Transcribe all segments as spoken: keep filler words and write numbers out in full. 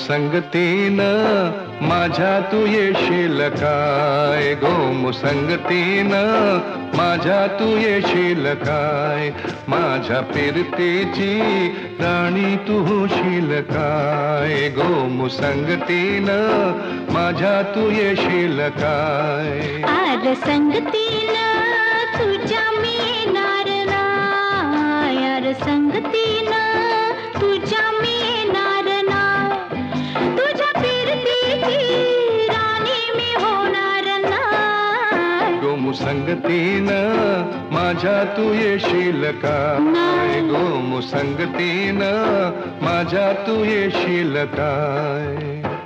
गोमुसंगतीनं माझ्या तू येशील काय, गोमुसंगतीनं माझ्या तू येशील काय, माझ्या फिरतेची राणी तू होशील काय, गोमुसंगतीनं माझ्या तू येशील काय. आर संगतीनं तुझ्या मी येणार नाय, आर संगतीनं तुझ्या मी येणार नाय, तुझ्या फिरतीची राणी मी होणार नाय. गोमुसंगतीनं माझ्या तू येशील काय, गोमुसंगतीनं माझ्या तू येशील काय.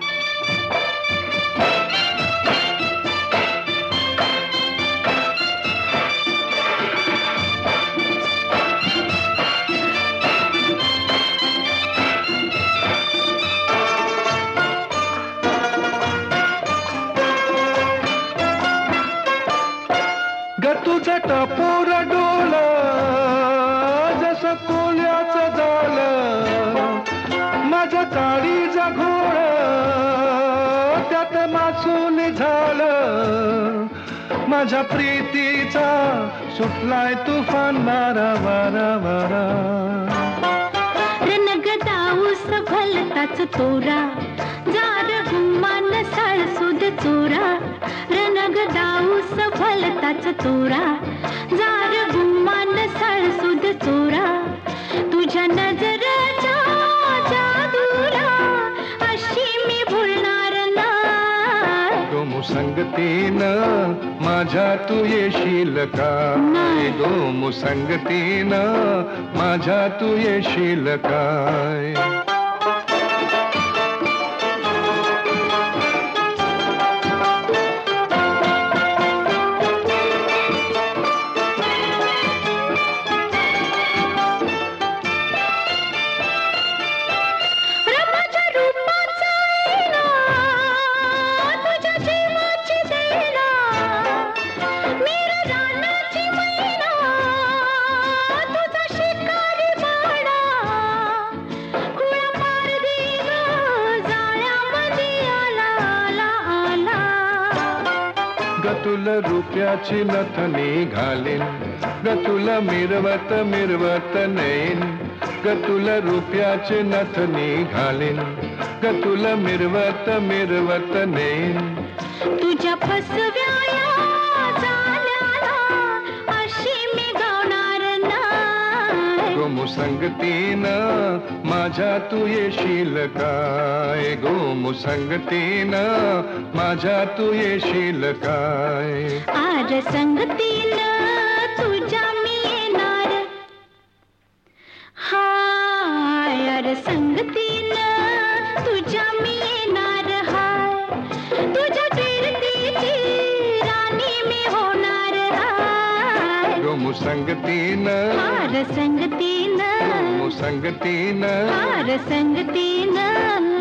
ग तुझं टपोर डोल जसं कोल्याचं झालं, माझं काळीचं घोळ त्यात मासून झालं, माझ्या प्रीतीचा सुटलाय तुफान वारा वारा वारा. रणगदाऊस भलताच तोरा, जार गुमान साळसुद चोरा, रणगदाऊस भलताच तोरा, जार गुमान साळसुद चोरा, तुझ्या नजरेच्या जादूला अशी मी भुलणार नाय. गोमुसंगतीनं माझ्या तू येशील काय, गोमुसंगतीनं माझ्या तू येशील काय. ग तुला रुपयाची नथनी घालीन, ग तुला मिरवत मिरवत नेईन, ग तुला रुपयाची नथनी घालीन, ग तुला मिरवत मिरवत नेईन. तुझ्या फसव्या झाल्याला अशी मी गावणार नाय. गोमुसंगतीनं माझ्या तू येशील काय, गोमुसंगतीनं माझ्या तू येशील काय. आर संगतीनं तुझ्या मी येणार, हाय आर संगतीनं तुझ्या मी येणार हाय, तुझ्या फिरतीची राणी मी होणार हाय. गोमुसंगतीनं आर संगतीनं, गोमुसंगतीनं आर संगतीनं